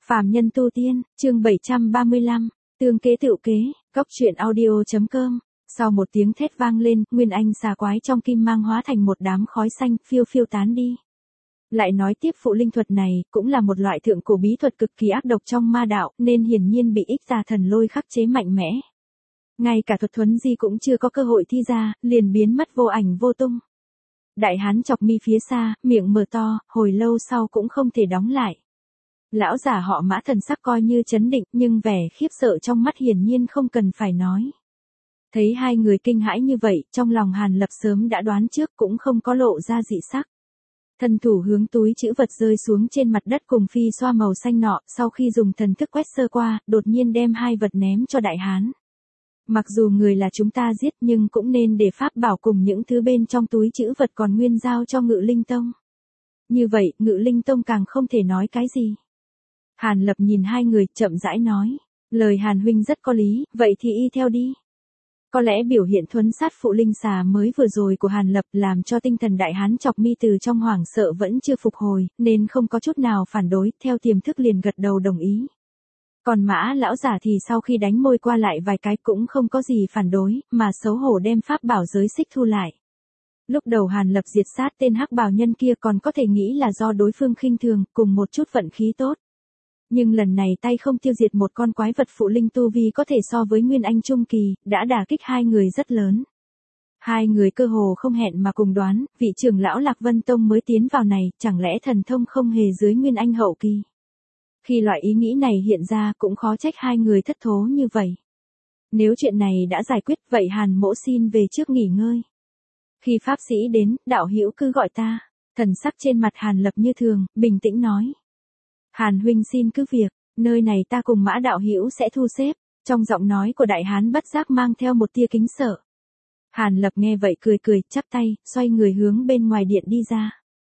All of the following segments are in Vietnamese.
Phàm nhân tu tiên, chương 735, tương kế tựu kế, cốc truyện audio.com. Sau một tiếng thét vang lên, nguyên anh xà quái trong kim mang hóa thành một đám khói xanh phiêu phiêu tán đi. Lại nói tiếp phụ linh thuật này, cũng là một loại thượng cổ bí thuật cực kỳ ác độc trong ma đạo, nên hiển nhiên bị ích tà thần lôi khắc chế mạnh mẽ. Ngay cả thuật thuấn di cũng chưa có cơ hội thi ra, liền biến mất vô ảnh vô tung. Đại hán chọc mi phía xa, miệng mở to, hồi lâu sau cũng không thể đóng lại. Lão giả họ Mã thần sắc coi như chấn định, nhưng vẻ khiếp sợ trong mắt hiển nhiên không cần phải nói. Thấy hai người kinh hãi như vậy, trong lòng Hàn Lập sớm đã đoán trước, cũng không có lộ ra dị sắc. Thần thủ hướng túi trữ vật rơi xuống trên mặt đất cùng phi xoa màu xanh nọ, sau khi dùng thần thức quét sơ qua, đột nhiên đem hai vật ném cho đại hán. Mặc dù người là chúng ta giết nhưng cũng nên để pháp bảo cùng những thứ bên trong túi trữ vật còn nguyên giao cho Ngự Linh Tông. Như vậy, Ngự Linh Tông càng không thể nói cái gì. Hàn Lập nhìn hai người, chậm rãi nói, lời Hàn huynh rất có lý, vậy thì y theo đi. Có lẽ biểu hiện thuấn sát phụ linh xà mới vừa rồi của Hàn Lập làm cho tinh thần đại hán chọc mi từ trong hoảng sợ vẫn chưa phục hồi, nên không có chút nào phản đối, theo tiềm thức liền gật đầu đồng ý. Còn Mã lão giả thì sau khi đánh môi qua lại vài cái cũng không có gì phản đối, mà xấu hổ đem pháp bảo giới xích thu lại. Lúc đầu Hàn Lập diệt sát tên hắc bào nhân kia còn có thể nghĩ là do đối phương khinh thường, cùng một chút vận khí tốt. Nhưng lần này tay không tiêu diệt một con quái vật phụ linh tu vi có thể so với Nguyên Anh Trung Kỳ, đã đả kích hai người rất lớn. Hai người cơ hồ không hẹn mà cùng đoán, vị trưởng lão Lạc Vân Tông mới tiến vào này, chẳng lẽ thần thông không hề dưới Nguyên Anh hậu kỳ. Khi loại ý nghĩ này hiện ra cũng khó trách hai người thất thố như vậy. Nếu chuyện này đã giải quyết vậy Hàn mỗ xin về trước nghỉ ngơi. Khi pháp sĩ đến, đạo hữu cứ gọi ta. Thần sắc trên mặt Hàn Lập như thường, bình tĩnh nói. Hàn huynh xin cứ việc, nơi này ta cùng Mã đạo hữu sẽ thu xếp. Trong giọng nói của đại hán bất giác mang theo một tia kính sợ. Hàn Lập nghe vậy cười cười, chắp tay, xoay người hướng bên ngoài điện đi ra.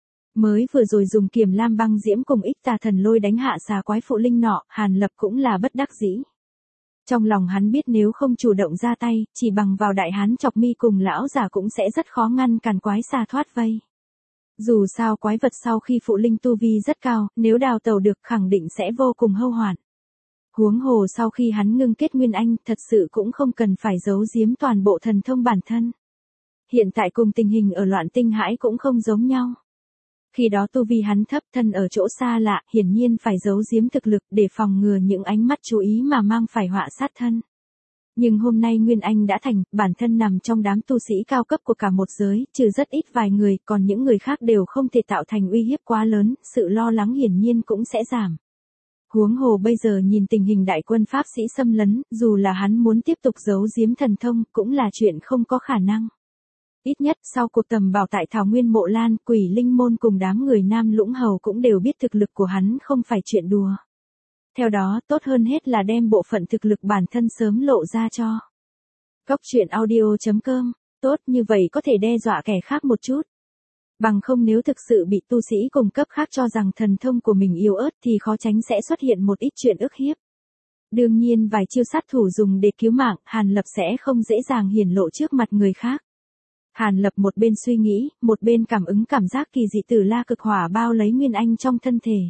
Mới vừa rồi dùng Kiềm Lam Băng Diễm cùng ích tà thần lôi đánh hạ xà quái phụ linh nọ, Hàn Lập cũng là bất đắc dĩ. Trong lòng hắn biết nếu không chủ động ra tay, chỉ bằng vào đại hán chọc mi cùng lão giả cũng sẽ rất khó ngăn cản quái xà thoát vây. Dù sao quái vật sau khi phụ linh tu vi rất cao, nếu đào tẩu được khẳng định sẽ vô cùng hâu hoạn. Huống hồ sau khi hắn ngưng kết Nguyên Anh, thật sự cũng không cần phải giấu giếm toàn bộ thần thông bản thân. Hiện tại cùng tình hình ở Loạn Tinh Hải cũng không giống nhau. Khi đó tu vi hắn thấp, thân ở chỗ xa lạ, hiển nhiên phải giấu giếm thực lực để phòng ngừa những ánh mắt chú ý mà mang phải họa sát thân. Nhưng hôm nay Nguyên Anh đã thành, bản thân nằm trong đám tu sĩ cao cấp của cả một giới, trừ rất ít vài người, còn những người khác đều không thể tạo thành uy hiếp quá lớn, sự lo lắng hiển nhiên cũng sẽ giảm. Huống hồ bây giờ nhìn tình hình đại quân pháp sĩ xâm lấn, dù là hắn muốn tiếp tục giấu giếm thần thông, cũng là chuyện không có khả năng. Ít nhất sau cuộc tầm bảo tại Thảo Nguyên Mộ Lan, Quỷ Linh Môn cùng đám người Nam Lũng Hầu cũng đều biết thực lực của hắn không phải chuyện đùa. Theo đó, tốt hơn hết là đem bộ phận thực lực bản thân sớm lộ ra cho. Cốc truyện audio.com, tốt như vậy có thể đe dọa kẻ khác một chút. Bằng không nếu thực sự bị tu sĩ cùng cấp khác cho rằng thần thông của mình yếu ớt thì khó tránh sẽ xuất hiện một ít chuyện ức hiếp. Đương nhiên vài chiêu sát thủ dùng để cứu mạng, Hàn Lập sẽ không dễ dàng hiển lộ trước mặt người khác. Hàn Lập một bên suy nghĩ, một bên cảm ứng cảm giác kỳ dị Tử La Cực Hỏa bao lấy Nguyên Anh trong thân thể.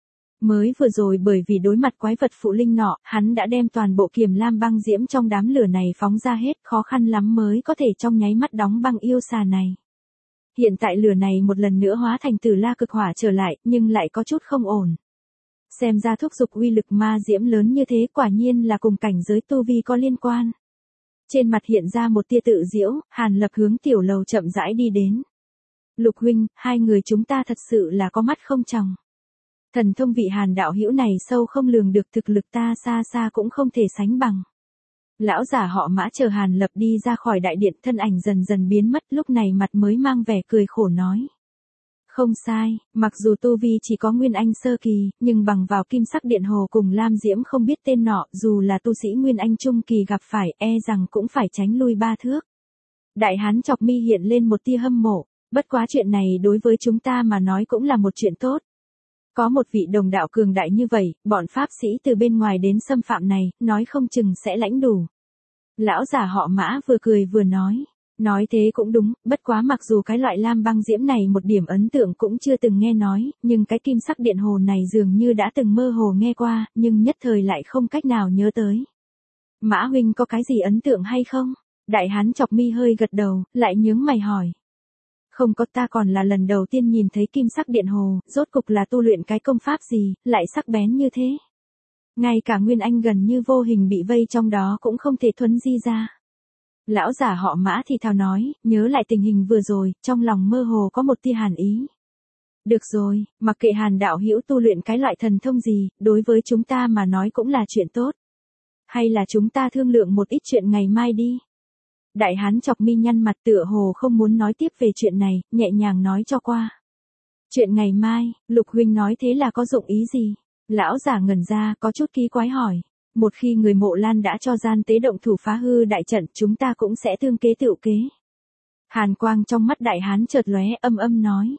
Mới vừa rồi bởi vì đối mặt quái vật phụ linh nọ, hắn đã đem toàn bộ Kiềm Lam Băng Diễm trong đám lửa này phóng ra hết, khó khăn lắm mới có thể trong nháy mắt đóng băng yêu xà này. Hiện tại lửa này một lần nữa hóa thành Tử La Cực Hỏa trở lại, nhưng lại có chút không ổn. Xem ra thúc giục uy lực ma diễm lớn như thế quả nhiên là cùng cảnh giới tu vi có liên quan. Trên mặt hiện ra một tia tự giễu, Hàn Lập hướng tiểu lầu chậm rãi đi đến. Lục huynh, hai người chúng ta thật sự là có mắt không tròng. Thần thông vị Hàn đạo hữu này sâu không lường được, thực lực ta xa xa cũng không thể sánh bằng. Lão giả họ Mã chờ Hàn Lập đi ra khỏi đại điện, thân ảnh dần dần biến mất, lúc này mặt mới mang vẻ cười khổ nói. Không sai, mặc dù tu vi chỉ có Nguyên Anh sơ kỳ, nhưng bằng vào Kim Sắc Điện Hồ cùng Lam Diễm không biết tên nọ, dù là tu sĩ Nguyên Anh Trung Kỳ gặp phải, rằng cũng phải tránh lui 3 thước. Đại hán chọc mi hiện lên một tia hâm mộ, bất quá chuyện này đối với chúng ta mà nói cũng là một chuyện tốt. Có một vị đồng đạo cường đại như vậy, bọn pháp sĩ từ bên ngoài đến xâm phạm này, nói không chừng sẽ lãnh đủ. Lão giả họ Mã vừa cười vừa nói, Nói thế cũng đúng, bất quá mặc dù cái loại lam băng diễm này một điểm ấn tượng cũng chưa từng nghe nói, nhưng cái kim sắc điện hồ này dường như đã từng mơ hồ nghe qua, nhưng nhất thời lại không cách nào nhớ tới. Mã huynh có cái gì ấn tượng hay không? Đại hán chọc mi hơi gật đầu, lại nhướng mày hỏi. Không có, ta còn là lần đầu tiên nhìn thấy kim sắc điện hồ, rốt cục là tu luyện cái công pháp gì, lại sắc bén như thế. Ngay cả Nguyên Anh gần như vô hình bị vây trong đó cũng không thể thuấn di ra. Lão giả họ Mã thì thào nói, nhớ lại tình hình vừa rồi, trong lòng mơ hồ có một tia hàn ý. Được rồi, mặc kệ Hàn đạo hữu tu luyện cái loại thần thông gì, đối với chúng ta mà nói cũng là chuyện tốt. Hay là chúng ta thương lượng một ít chuyện ngày mai đi. Đại hán chọc mi nhăn mặt tựa hồ không muốn nói tiếp về chuyện này, nhẹ nhàng nói cho qua. Chuyện ngày mai, Lục huynh nói thế là có dụng ý gì? Lão giả ngẩn ra, có chút kỳ quái hỏi. Một khi người Mộ Lan đã cho gian tế động thủ phá hư đại trận, chúng ta cũng sẽ tương kế tựu kế. Hàn quang trong mắt đại hán chợt lóe, âm âm nói.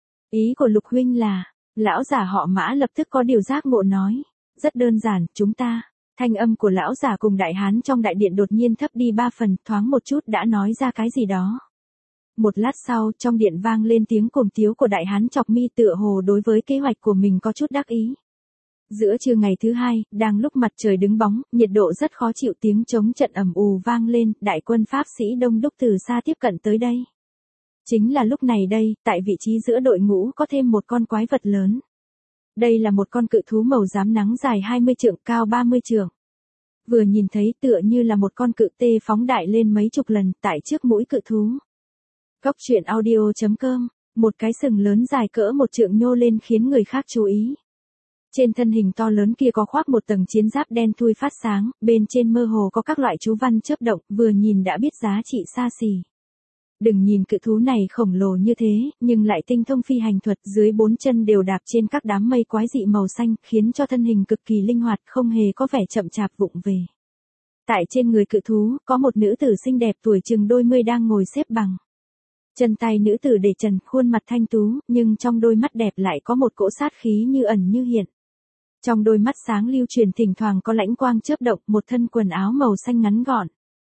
Ý của Lục huynh là, lão giả họ Mã lập tức có điều giác ngộ nói. Rất đơn giản, chúng ta. Thanh âm của lão giả cùng đại hán trong đại điện đột nhiên thấp đi 3 phần, thoáng một chút đã nói ra cái gì đó. Một lát sau, trong điện vang lên tiếng cuồng tiếu của đại hán chọc mi tựa hồ đối với kế hoạch của mình có chút đắc ý. Giữa trưa ngày thứ hai, đang lúc mặt trời đứng bóng, nhiệt độ rất khó chịu, tiếng trống trận ầm ù vang lên, đại quân pháp sĩ đông đúc từ xa tiếp cận tới đây. Chính là lúc này đây, tại vị trí giữa đội ngũ có thêm một con quái vật lớn. Đây là một con cự thú màu rám nắng dài 20 trượng, cao 30 trượng. Vừa nhìn thấy tựa như là một con cự tê phóng đại lên mấy chục lần tại trước mũi cự thú. Góc truyện audio.com, một cái sừng lớn dài cỡ một trượng nhô lên khiến người khác chú ý. Trên thân hình to lớn kia có khoác một tầng chiến giáp đen thui phát sáng, bên trên mơ hồ có các loại chú văn chớp động, vừa nhìn đã biết giá trị xa xỉ. Đừng nhìn cự thú này khổng lồ như thế, nhưng lại tinh thông phi hành thuật, dưới 4 chân đều đạp trên các đám mây quái dị màu xanh, khiến cho thân hình cực kỳ linh hoạt, không hề có vẻ chậm chạp vụng về. Tại trên người cự thú, có một nữ tử xinh đẹp tuổi chừng đôi mươi đang ngồi xếp bằng. Chân tay nữ tử để trần, khuôn mặt thanh tú, nhưng trong đôi mắt đẹp lại có một cỗ sát khí như ẩn như hiện. Trong đôi mắt sáng lưu truyền thỉnh thoảng có lãnh quang chớp động, một thân quần áo màu xanh ngắn gọn.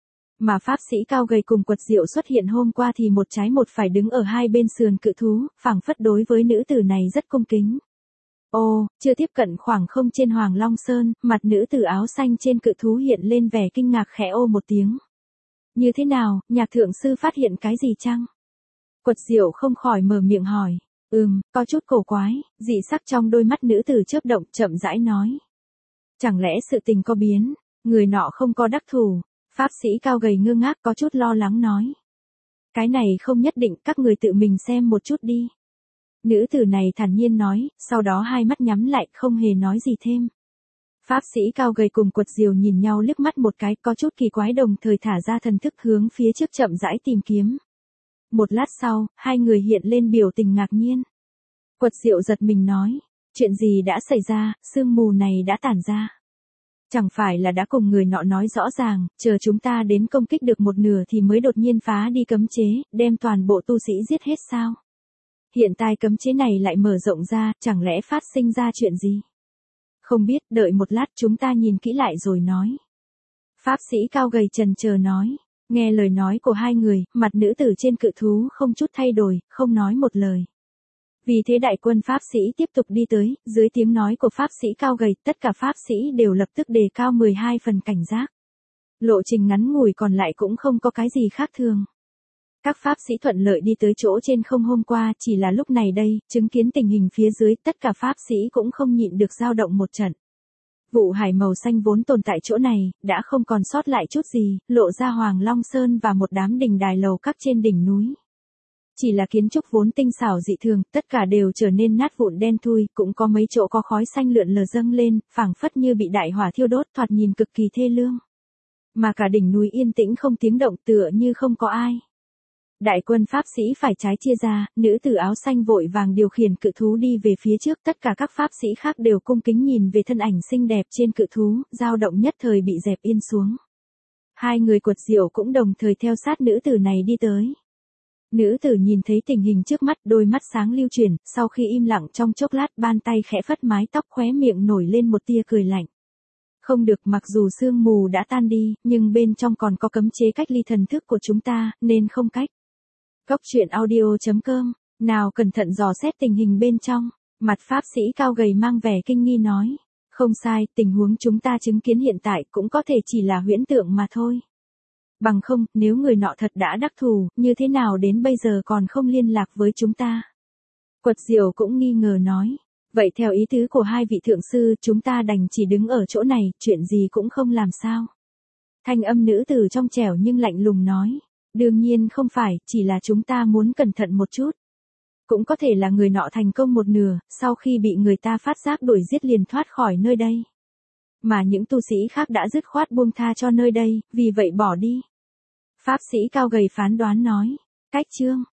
Mà pháp sĩ cao gầy cùng Quật Diệu xuất hiện hôm qua thì một trái một phải đứng ở hai bên sườn cự thú, phảng phất đối với nữ tử này rất cung kính. Ô, chưa tiếp cận khoảng không trên Hoàng Long Sơn, mặt nữ tử áo xanh trên cự thú hiện lên vẻ kinh ngạc, khẽ ô một tiếng. Như thế nào, nhạc thượng sư phát hiện cái gì chăng? Quật Diệu không khỏi mở miệng hỏi. Có chút cổ quái, dị sắc trong đôi mắt nữ tử chớp động, chậm rãi nói. Chẳng lẽ sự tình có biến, người nọ không có đắc thủ? Pháp sĩ cao gầy ngơ ngác có chút lo lắng nói. Cái này không nhất định, các người tự mình xem một chút đi. Nữ tử này thản nhiên nói, sau đó hai mắt nhắm lại, không hề nói gì thêm. Pháp sĩ cao gầy cùng Quật Diều nhìn nhau liếc mắt một cái, có chút kỳ quái, đồng thời thả ra thần thức hướng phía trước chậm rãi tìm kiếm. Một lát sau, hai người hiện lên biểu tình ngạc nhiên. Quật Diệu giật mình nói, chuyện gì đã xảy ra, sương mù này đã tản ra. Chẳng phải là đã cùng người nọ nói rõ ràng, chờ chúng ta đến công kích được một nửa thì mới đột nhiên phá đi cấm chế, đem toàn bộ tu sĩ giết hết sao? Hiện tại cấm chế này lại mở rộng ra, chẳng lẽ phát sinh ra chuyện gì? Không biết, đợi một lát chúng ta nhìn kỹ lại rồi nói. Pháp sĩ cao gầy chần chờ nói, nghe lời nói của hai người, mặt nữ tử trên cự thú không chút thay đổi, không nói một lời. Vì thế đại quân pháp sĩ tiếp tục đi tới, dưới tiếng nói của pháp sĩ cao gầy, tất cả pháp sĩ đều lập tức đề cao 12 phần cảnh giác. Lộ trình ngắn ngủi còn lại cũng không có cái gì khác thường. Các pháp sĩ thuận lợi đi tới chỗ trên không hôm qua, chỉ là lúc này đây, chứng kiến tình hình phía dưới, tất cả pháp sĩ cũng không nhịn được dao động một trận. Vụ hải màu xanh vốn tồn tại chỗ này, đã không còn sót lại chút gì, lộ ra Hoàng Long Sơn và một đám đình đài lầu các trên đỉnh núi. Chỉ là kiến trúc vốn tinh xảo dị thường, tất cả đều trở nên nát vụn đen thui, cũng có mấy chỗ có khói xanh lượn lờ dâng lên, phảng phất như bị đại hỏa thiêu đốt, thoạt nhìn cực kỳ thê lương. Mà cả đỉnh núi yên tĩnh không tiếng động, tựa như không có ai. Đại quân pháp sĩ phải trái chia ra, nữ tử áo xanh vội vàng điều khiển cự thú đi về phía trước, tất cả các pháp sĩ khác đều cung kính nhìn về thân ảnh xinh đẹp trên cự thú, dao động nhất thời bị dẹp yên xuống. Hai người Quật Diệu cũng đồng thời theo sát nữ tử này đi tới. Nữ tử nhìn thấy tình hình trước mắt, đôi mắt sáng lưu chuyển, sau khi im lặng trong chốc lát, bàn tay khẽ phất mái tóc, khóe miệng nổi lên một tia cười lạnh. Không được, mặc dù sương mù đã tan đi, nhưng bên trong còn có cấm chế cách ly thần thức của chúng ta, nên không cách. Góc truyện audio.com, nào cẩn thận dò xét tình hình bên trong, mặt pháp sĩ cao gầy mang vẻ kinh nghi nói. Không sai, tình huống chúng ta chứng kiến hiện tại cũng có thể chỉ là huyễn tượng mà thôi. Bằng không, nếu người nọ thật đã đắc thù, như thế nào đến bây giờ còn không liên lạc với chúng ta? Quật Diệu cũng nghi ngờ nói. Vậy theo ý tứ của hai vị thượng sư, chúng ta đành chỉ đứng ở chỗ này, chuyện gì cũng không làm sao. Thanh âm nữ tử trong trẻo nhưng lạnh lùng nói. Đương nhiên không phải, chỉ là chúng ta muốn cẩn thận một chút. Cũng có thể là người nọ thành công một nửa, sau khi bị người ta phát giác đuổi giết liền thoát khỏi nơi đây. Mà những tu sĩ khác đã dứt khoát buông tha cho nơi đây, vì vậy bỏ đi. Pháp sĩ cao gầy phán đoán nói. Cách chương.